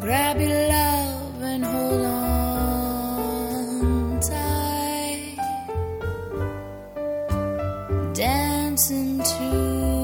Grab your love and hold on tight. Dance into